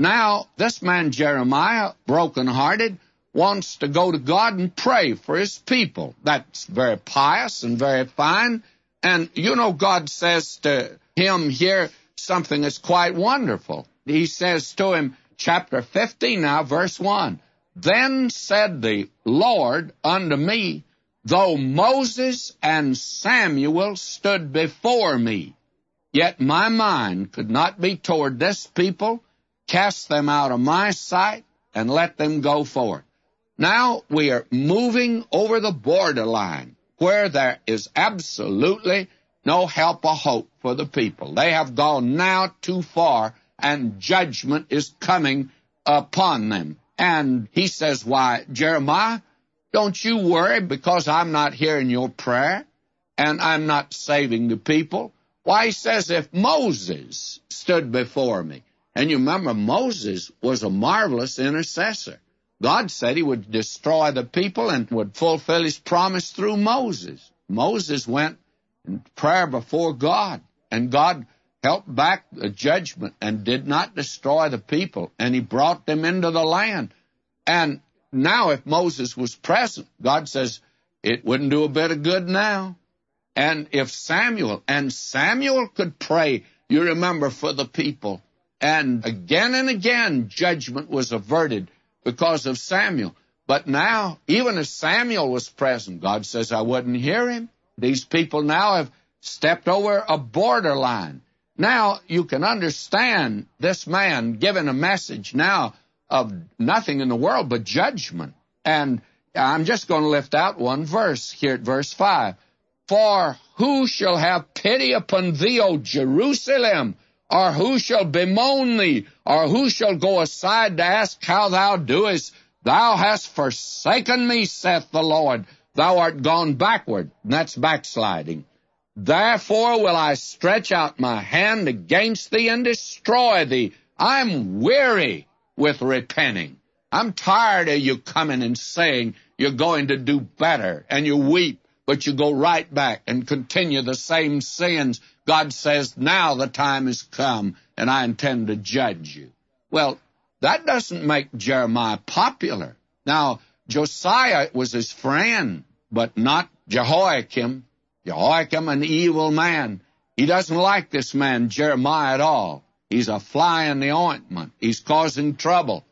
Now, this man Jeremiah, brokenhearted, wants to go to God and pray for his people. That's very pious and very fine. And you know, God says to him here something that's quite wonderful. He says to him, chapter 50 now, verse 1, Then said the Lord unto me, Though Moses and Samuel stood before me, yet my mind could not be toward this people. Cast them out of my sight and let them go forth. Now we are moving over the borderline where there is absolutely no help or hope for the people. They have gone now too far, and judgment is coming upon them. And he says, Why, Jeremiah, don't you worry because I'm not hearing your prayer and I'm not saving the people. Why, he says, if Moses stood before me, and you remember Moses was a marvelous intercessor. God said he would destroy the people and would fulfill his promise through Moses. Moses went in prayer before God, and God helped back the judgment and did not destroy the people, and he brought them into the land. And now if Moses was present, God says it wouldn't do a bit of good now. And if Samuel could pray, you remember, for the people, and again, judgment was averted because of Samuel. But now, even as Samuel was present, God says, I wouldn't hear him. These people now have stepped over a borderline. Now, you can understand this man giving a message now of nothing in the world but judgment. And I'm just going to lift out one verse here at verse 5. For who shall have pity upon thee, O Jerusalem? Or who shall bemoan thee? Or who shall go aside to ask how thou doest? Thou hast forsaken me, saith the Lord. Thou art gone backward. And that's backsliding. Therefore will I stretch out my hand against thee and destroy thee. I'm weary with repenting. I'm tired of you coming and saying you're going to do better, and you weep, but you go right back and continue the same sins. God says, now the time has come, and I intend to judge you. Well, that doesn't make Jeremiah popular. Now, Josiah was his friend, but not Jehoiakim. Jehoiakim, an evil man. He doesn't like this man, Jeremiah, at all. He's a fly in the ointment. He's causing trouble.